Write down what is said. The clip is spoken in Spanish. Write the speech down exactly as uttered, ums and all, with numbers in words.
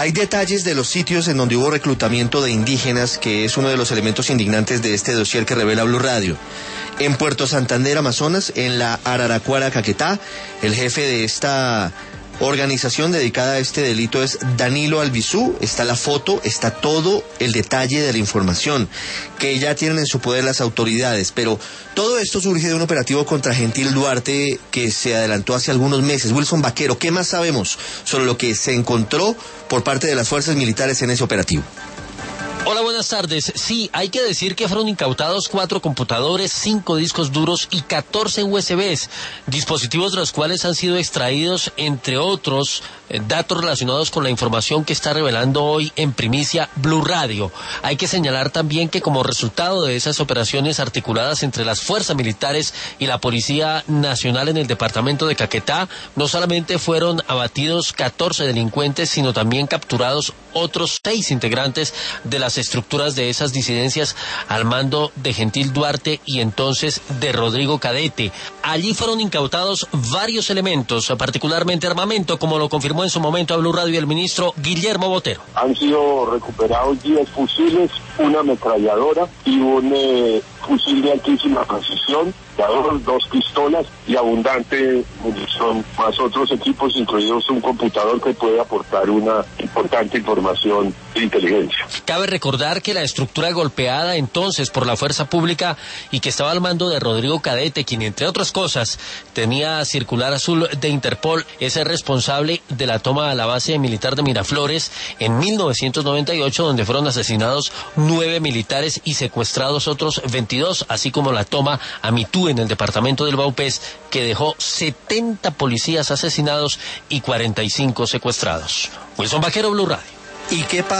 Hay detalles de los sitios en donde hubo reclutamiento de indígenas, que es uno de los elementos indignantes de este dossier que revela Blue Radio. En Puerto Santander, Amazonas, en la Araraquara, Caquetá, el jefe de esta organización dedicada a este delito es Danilo Albizú. Está la foto, está todo el detalle de la información que ya tienen en su poder las autoridades, pero todo esto surge de un operativo contra Gentil Duarte que se adelantó hace algunos meses. Wilson Vaquero, ¿qué más sabemos sobre lo que se encontró por parte de las fuerzas militares en ese operativo? Hola, buenas tardes. Sí, hay que decir que fueron incautados cuatro computadores, cinco discos duros y catorce U S Bs, dispositivos de los cuales han sido extraídos, entre otros, eh, datos relacionados con la información que está revelando hoy en primicia Blue Radio. Hay que señalar también que como resultado de esas operaciones articuladas entre las fuerzas militares y la Policía Nacional en el departamento de Caquetá, no solamente fueron abatidos catorce delincuentes, sino también capturados otros seis integrantes de las estructuras de esas disidencias al mando de Gentil Duarte y entonces de Rodrigo Cadete. Allí fueron incautados varios elementos, particularmente armamento, como lo confirmó en su momento a Blue Radio el ministro Guillermo Botero. Han sido recuperados diez fusiles, una ametralladora y un eh, fusil de altísima precisión, dos pistolas y abundante munición, más otros equipos, incluidos un computador que puede aportar una importante información de inteligencia. Cabe recordar que la estructura golpeada entonces por la fuerza pública y que estaba al mando de Rodrigo Cadete, quien entre otras cosas tenía circular azul de Interpol, es el responsable de la toma a la base militar de Miraflores en mil novecientos noventa y ocho, donde fueron asesinados nueve militares y secuestrados otros veintidós, así como la toma a Mitú en el departamento del Vaupés, que dejó setenta policías asesinados y cuarenta y cinco secuestrados. Wilson Vaquero, Blue Radio. ¿Y qué pasa?